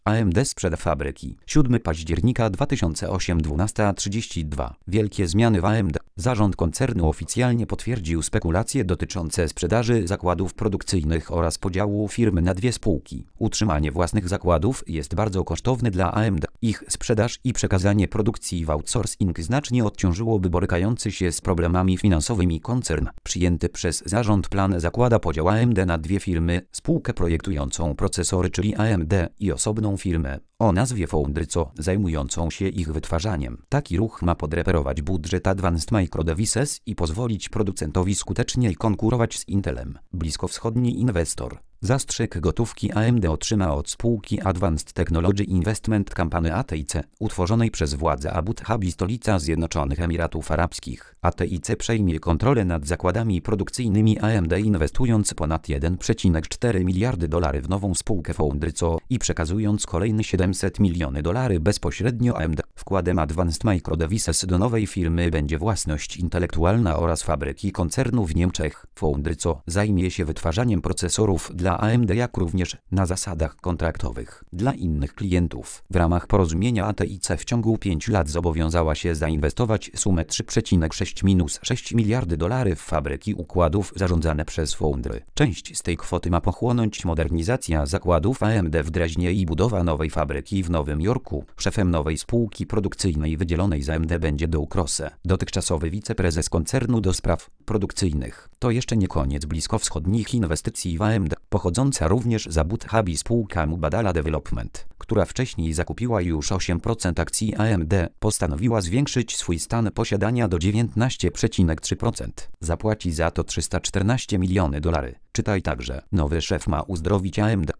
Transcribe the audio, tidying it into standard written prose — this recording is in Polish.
AMD sprzeda fabryki. 7 października 2008 12:32. Wielkie zmiany w AMD. Zarząd koncernu oficjalnie potwierdził spekulacje dotyczące sprzedaży zakładów produkcyjnych oraz podziału firmy na dwie spółki. Utrzymanie własnych zakładów jest bardzo kosztowne dla AMD. Ich sprzedaż i przekazanie produkcji w outsourcing znacznie odciążyłoby borykający się z problemami finansowymi koncern. Przyjęty przez zarząd plan zakłada podział AMD na dwie firmy, spółkę projektującą procesory, czyli AMD, i osobną firmę o nazwie Foundry, zajmującą się ich wytwarzaniem. Taki ruch ma podreperować budżet Advanced Micro Devices i pozwolić producentowi skuteczniej konkurować z Intelem. Bliskowschodni inwestor. Zastrzyk gotówki AMD otrzyma od spółki Advanced Technology Investment Company ATIC, utworzonej przez władze Abu Dhabi, stolica Zjednoczonych Emiratów Arabskich. ATIC przejmie kontrolę nad zakładami produkcyjnymi AMD, inwestując ponad $1,4 miliardy w nową spółkę Foundry i przekazując kolejne $700 miliony bezpośrednio AMD. Wkładem Advanced Micro Devices do nowej firmy będzie własność intelektualna oraz fabryki koncernu w Niemczech. Foundry zajmie się wytwarzaniem procesorów dla AMD, jak również na zasadach kontraktowych dla innych klientów. W ramach porozumienia ATIC w ciągu 5 lat zobowiązała się zainwestować sumę $3,6 miliardy w fabryki układów zarządzane przez Foundry. Część z tej kwoty ma pochłonąć modernizacja zakładów AMD w Dreźnie i budowa nowej fabryki w Nowym Jorku. Szefem nowej spółki produkcyjnej wydzielonej z AMD będzie Doug Crosse, dotychczasowy wiceprezes koncernu do spraw produkcyjnych. To jeszcze nie koniec bliskowschodnich inwestycji w AMD. Pochodząca również z Abu Dhabi spółka Mubadala Development, która wcześniej zakupiła już 8% akcji AMD, postanowiła zwiększyć swój stan posiadania do 19,3%. Zapłaci za to $314 miliony. Czytaj także: nowy szef ma uzdrowić AMD.